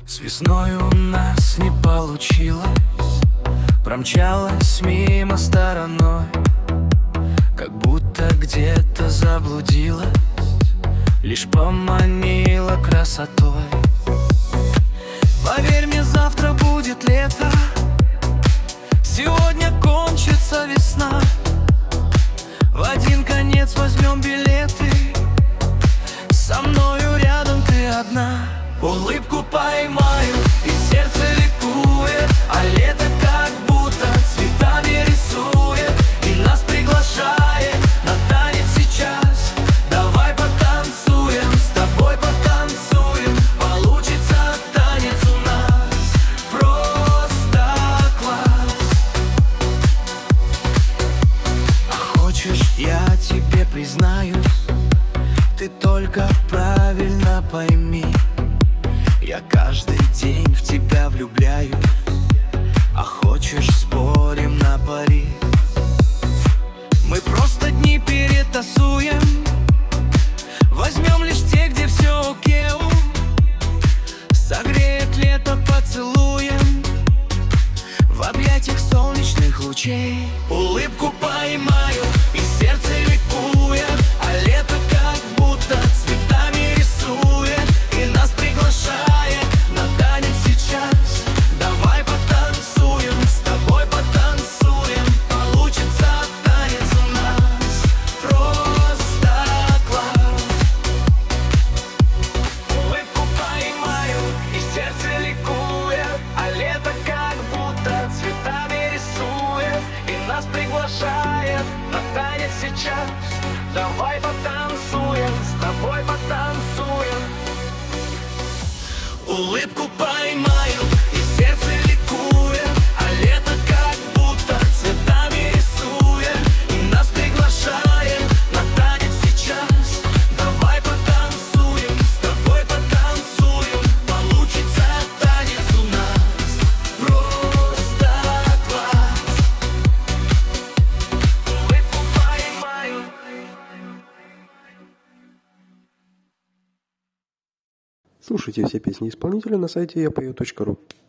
С весной у нас не получилось, промчалась мимо стороной, как будто где-то заблудилась, лишь поманила красотой. Поверь мне, завтра будет лето, сегодня кончится весна. В один конец возьмем билеты, со мною рядом ты одна. Улыбку поймаю, и сердце ликует, а лето как будто цветами рисует и нас приглашает на танец сейчас. Давай потанцуем, с тобой потанцуем, получится танец у нас просто класс. А хочешь, я тебе признаюсь, ты только правильно пойми, я каждый день в тебя влюбляюсь. А хочешь, спорим на пари? Мы просто дни перетасуем, возьмем лишь те, где все окей. Согреет лето поцелуем в объятиях солнечных лучей. Улыбку поймаю, и сердце ликует, а лето как будто цветами рисует и нас приглашает на танец сейчас. Давай потанцуем, с тобой потанцуем, получится танец у нас просто класс. Улыбку поймаю, и сердце ликует, а лето как будто цветами рисует и нас приглашает на танец сейчас. Давай потанцуем, с тобой потанцуем. Улыбку поймаю, и сердце ликует, а лето как будто цветами рисует и нас приглашает на танец сейчас. Давай потанцуем, с тобой потанцуем, получится танец у нас просто класс. Улыбку поймаю. Слушайте все песни исполнителя на сайте yapayot.ru.